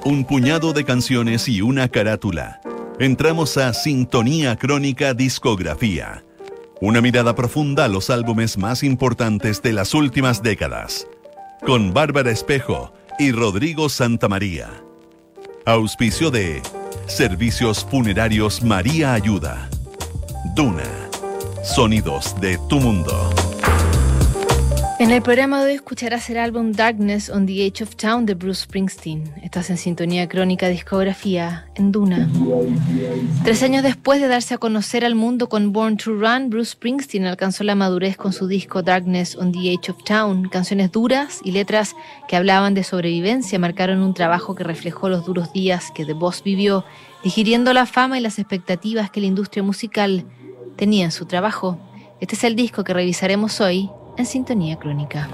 Un puñado de canciones y una carátula. Entramos a Sintonía Crónica Discografía. Una mirada profunda a los álbumes más importantes de las últimas décadas. Con Bárbara Espejo y Rodrigo Santamaría. Auspicio de Servicios Funerarios María Ayuda. Duna. Sonidos de tu mundo. En el programa de hoy escucharás el álbum Darkness on the Edge of Town de Bruce Springsteen. Estás en Sintonía Crónica Discografía en Duna. 3 años después de darse a conocer al mundo con Born to Run, Bruce Springsteen alcanzó la madurez con su disco Darkness on the Edge of Town. Canciones duras y letras que hablaban de sobrevivencia marcaron un trabajo que reflejó los duros días que The Boss vivió, digiriendo la fama y las expectativas que la industria musical tenía en su trabajo. Este es el disco que revisaremos hoy en Sintonía Crónica.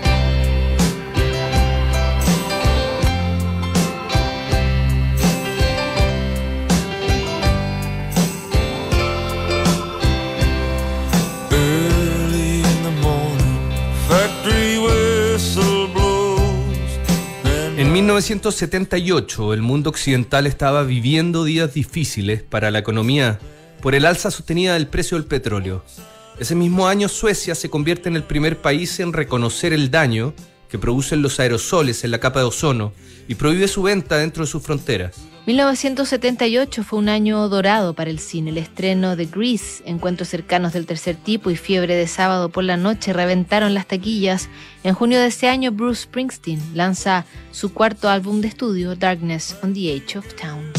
En 1978, el mundo occidental estaba viviendo días difíciles para la economía por el alza sostenida del precio del petróleo. Ese mismo año, Suecia se convierte en el primer país en reconocer el daño que producen los aerosoles en la capa de ozono y prohíbe su venta dentro de sus fronteras. 1978 fue un año dorado para el cine. El estreno de Grease, Encuentros cercanos del tercer tipo y Fiebre de sábado por la noche reventaron las taquillas. En junio de ese año, Bruce Springsteen lanza su cuarto álbum de estudio, Darkness on the Edge of Town.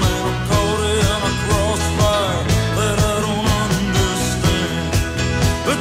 But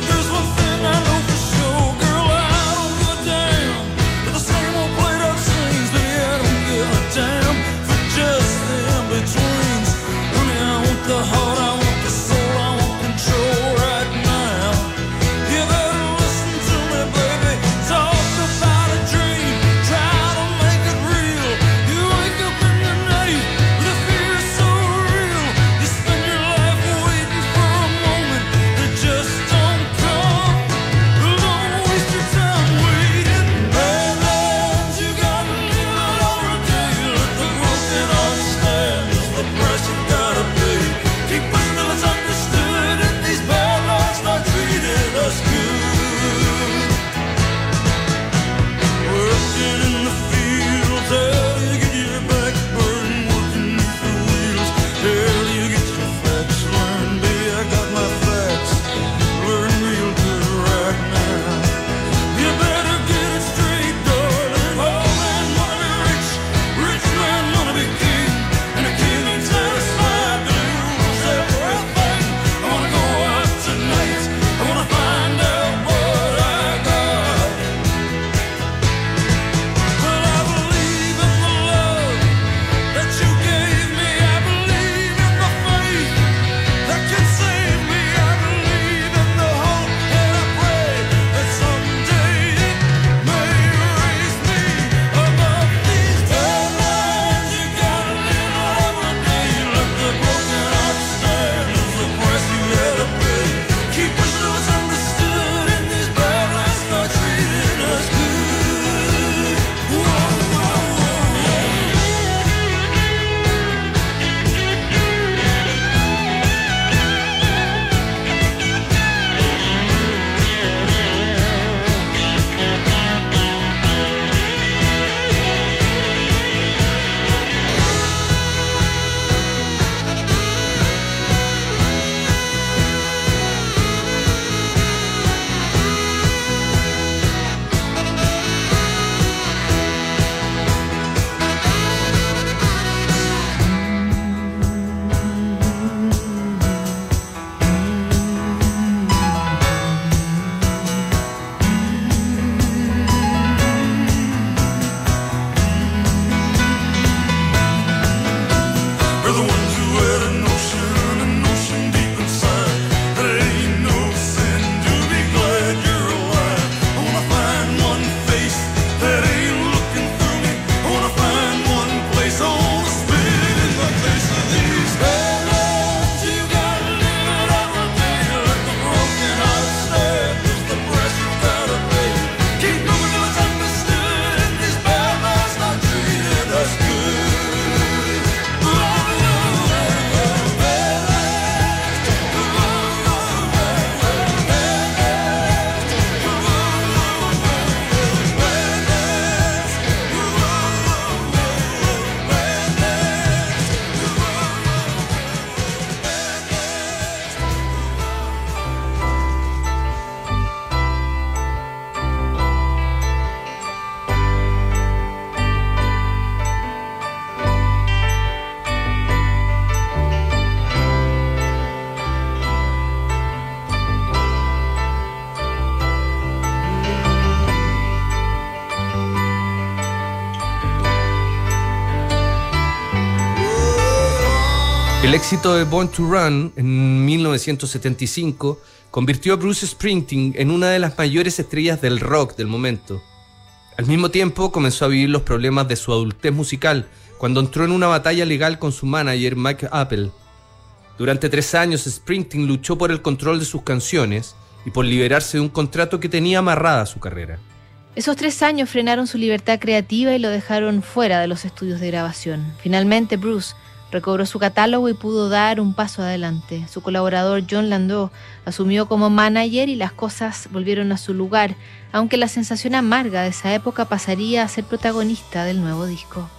El éxito de Born to Run en 1975 convirtió a Bruce Springsteen en una de las mayores estrellas del rock del momento. Al mismo tiempo comenzó a vivir los problemas de su adultez musical cuando entró en una batalla legal con su manager Mike Appel. Durante 3 años Springsteen luchó por el control de sus canciones y por liberarse de un contrato que tenía amarrada su carrera. Esos 3 años frenaron su libertad creativa y lo dejaron fuera de los estudios de grabación. Finalmente Bruce recobró su catálogo y pudo dar un paso adelante. Su colaborador Jon Landau asumió como manager y las cosas volvieron a su lugar, aunque la sensación amarga de esa época pasaría a ser protagonista del nuevo disco.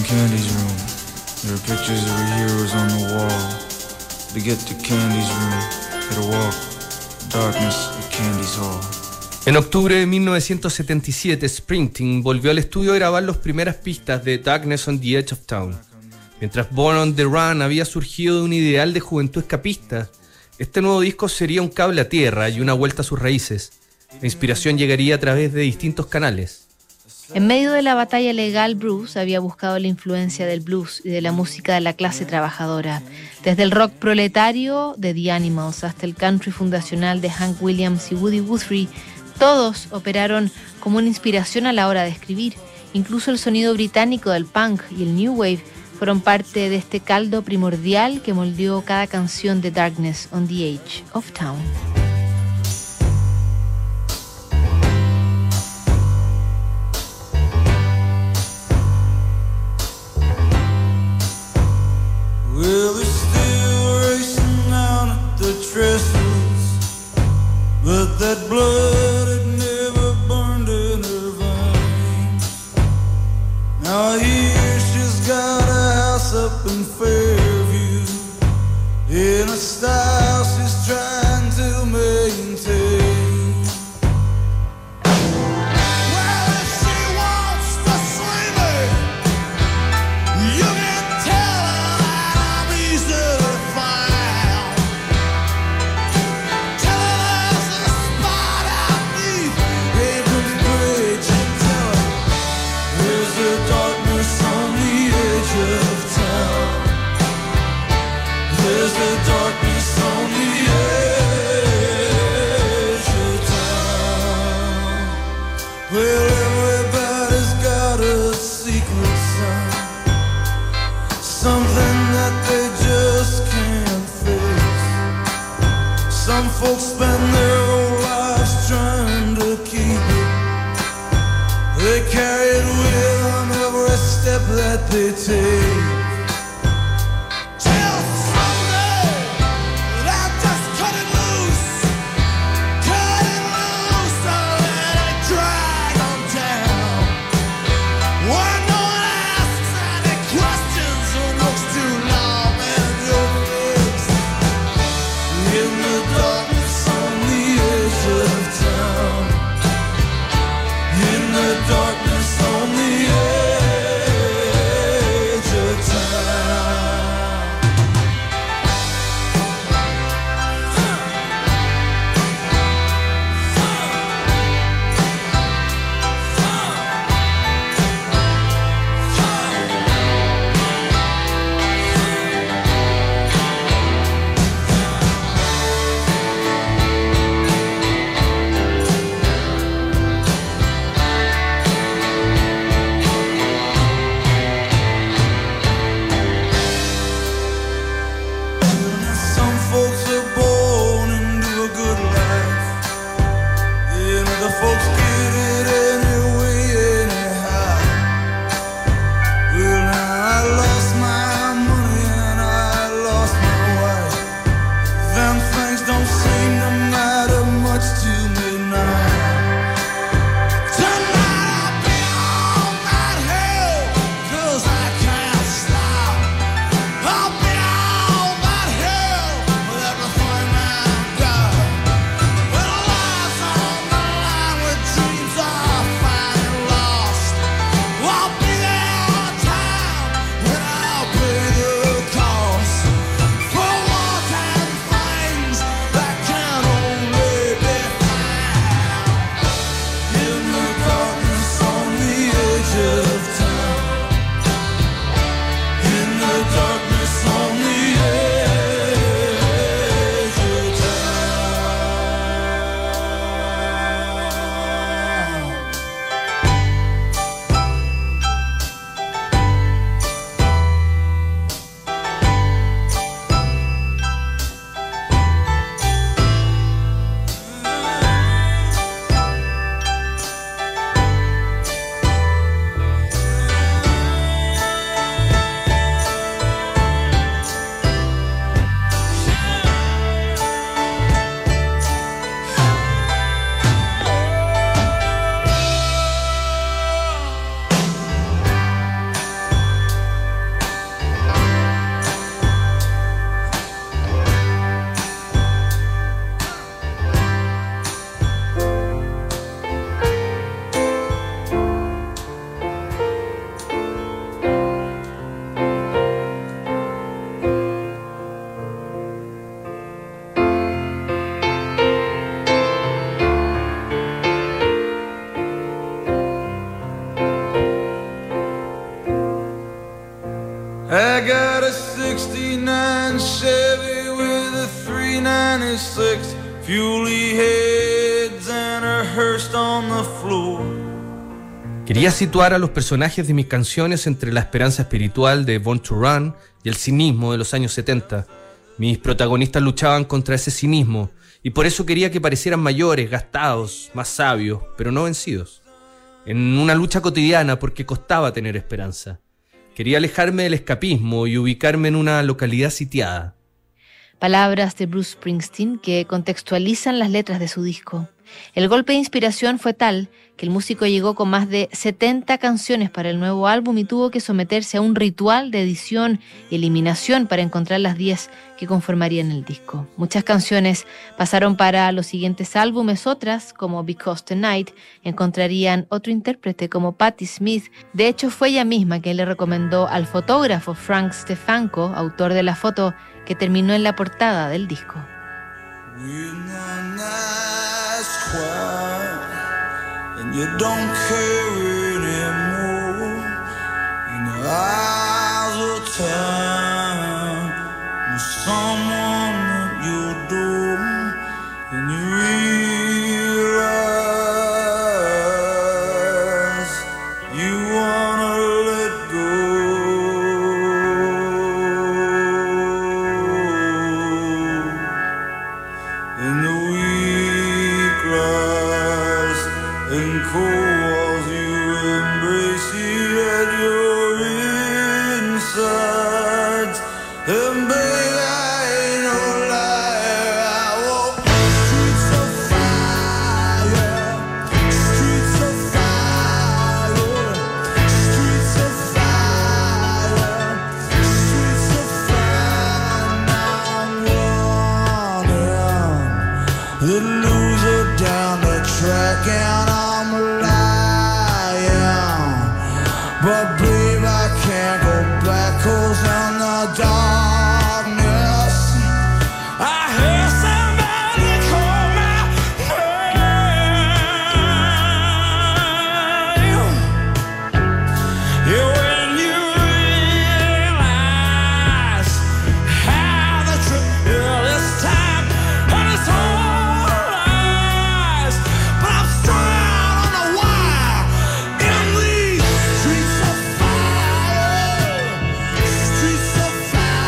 Candy's room. There are pictures of her heroes on the wall. To get to Candy's room, gotta walk darkness at Candy's hall. En octubre de 1977, Springsteen volvió al estudio a grabar las primeras pistas de Darkness on the Edge of Town. Mientras Born on the Run había surgido de un ideal de juventud escapista, este nuevo disco sería un cable a tierra y una vuelta a sus raíces. La inspiración llegaría a través de distintos canales. En medio de la batalla legal, Bruce había buscado la influencia del blues y de la música de la clase trabajadora, desde el rock proletario de The Animals hasta el country fundacional de Hank Williams y Woody Guthrie. Todos operaron como una inspiración a la hora de escribir. Incluso el sonido británico del punk y el new wave fueron parte de este caldo primordial que moldeó cada canción de Darkness on the Edge of Town. Well, they're still racing down at the trestles, but that blood had never burned in her veins. Now here she's got a house up in Fairview, in a style she's trying to maintain. Well, if she wants to see me, you can tell her that I'm easy to find. Tell her there's a spot out deep Abram's Bridge, and tell her there's a darkness on the edge of town. There's a darkness on the edge of town. Well, everybody's got a secret sign, something that they just can't face. Some folks spend their whole lives trying to keep it. They carry it with them every step that they take. Till someday they'll just cut it loose, or let it drag on down. Why no one asks any questions or looks too long in your face. In the darkness on the edge of town. In the darkness on the edge of town. '59 Chevy with a 396, fuely heads and a hearse on the floor. Quería situar a los personajes de mis canciones entre la esperanza espiritual de Born to Run y el cinismo de los años 70. Mis protagonistas luchaban contra ese cinismo y por eso quería que parecieran mayores, gastados, más sabios, pero no vencidos. En una lucha cotidiana porque costaba tener esperanza. Quería alejarme del escapismo y ubicarme en una localidad sitiada. Palabras de Bruce Springsteen que contextualizan las letras de su disco. El golpe de inspiración fue tal que el músico llegó con más de 70 canciones para el nuevo álbum y tuvo que someterse a un ritual de edición y eliminación para encontrar las 10 que conformarían el disco. Muchas canciones pasaron para los siguientes álbumes, otras, como Because Tonight, encontrarían otro intérprete como Patti Smith. De hecho, fue ella misma quien le recomendó al fotógrafo Frank Stefanko, autor de la foto que terminó en la portada del disco. And you don't care anymore in the eyes of time. There's someone at your door, and you realize you wanna let go. And the weak rise and cold you embrace you at your insides. And baby, I ain't no liar. I walk streets of fire, streets of fire, streets of fire, streets of fire. Now I'm running the loser down the track and I'm lying. But babe, I can't go back 'cause in the darkness I hear somebody call my name. Yeah, when you realize how the truth this time and it's all lies, but I'm strung on a wire in these streets of fire, streets of fire.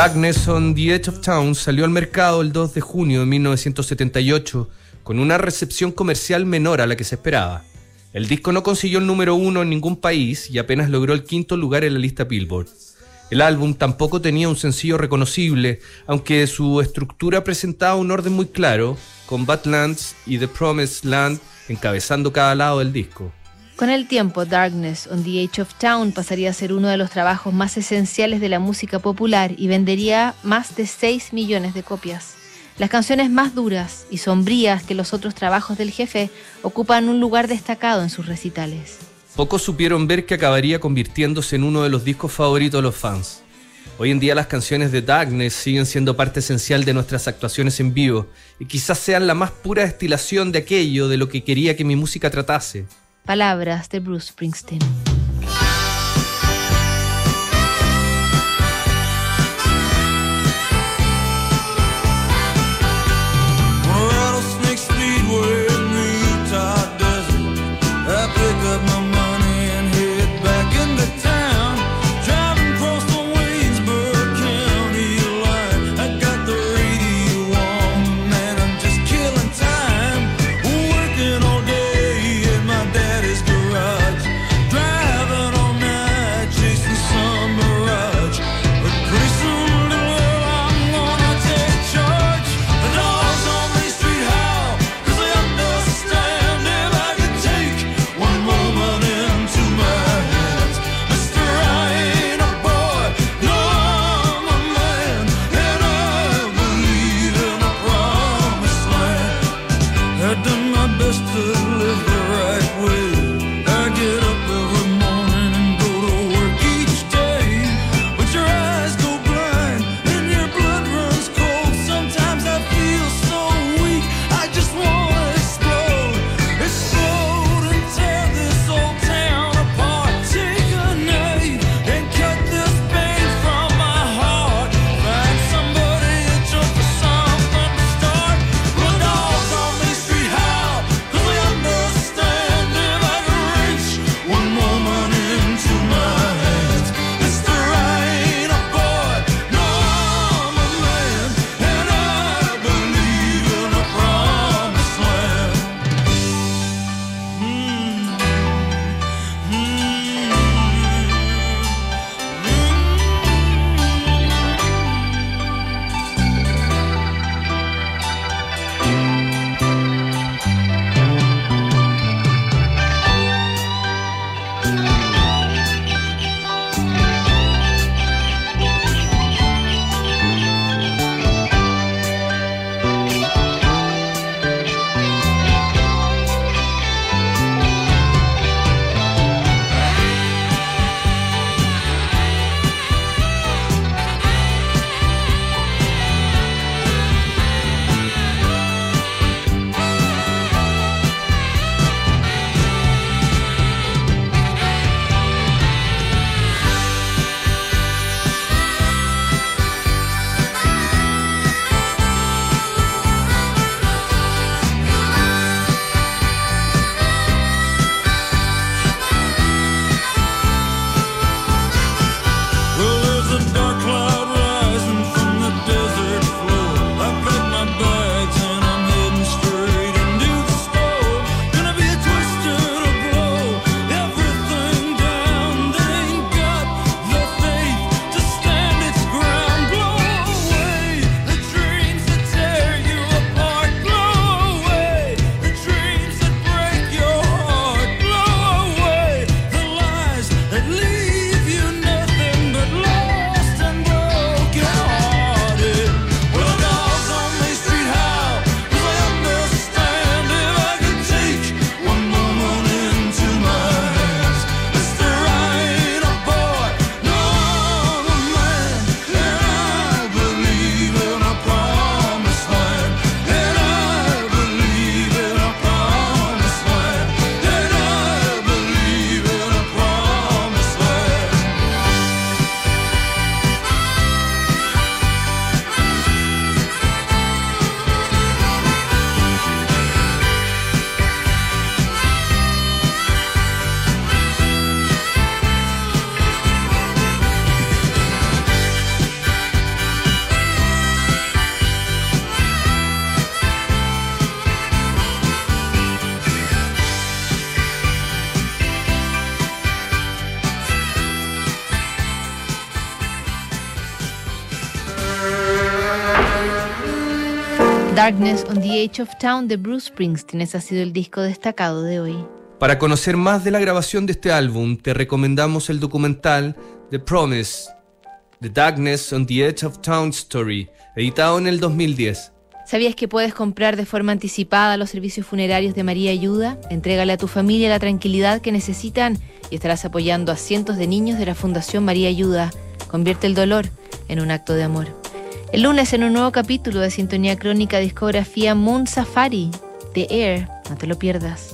Darkness on the Edge of Town salió al mercado el 2 de junio de 1978 con una recepción comercial menor a la que se esperaba. El disco no consiguió el número 1 en ningún país y apenas logró el 5º lugar en la lista Billboard. El álbum tampoco tenía un sencillo reconocible, aunque su estructura presentaba un orden muy claro, con Badlands y The Promised Land encabezando cada lado del disco. Con el tiempo, Darkness on the Edge of Town pasaría a ser uno de los trabajos más esenciales de la música popular y vendería más de 6 millones de copias. Las canciones más duras y sombrías que los otros trabajos del jefe ocupan un lugar destacado en sus recitales. Pocos supieron ver que acabaría convirtiéndose en uno de los discos favoritos de los fans. Hoy en día las canciones de Darkness siguen siendo parte esencial de nuestras actuaciones en vivo y quizás sean la más pura destilación de aquello de lo que quería que mi música tratase. Palabras de Bruce Springsteen. Drive Darkness on the Edge of Town de Bruce Springsteen. Ese ha sido el disco destacado de hoy. Para conocer más de la grabación de este álbum, te recomendamos el documental The Promise, The Darkness on the Edge of Town Story, editado en el 2010. ¿Sabías que puedes comprar de forma anticipada los servicios funerarios de María Ayuda? Entrégale a tu familia la tranquilidad que necesitan y estarás apoyando a cientos de niños de la Fundación María Ayuda. Convierte el dolor en un acto de amor. El lunes, en un nuevo capítulo de Sintonía Crónica Discografía, Moon Safari de Air. No te lo pierdas.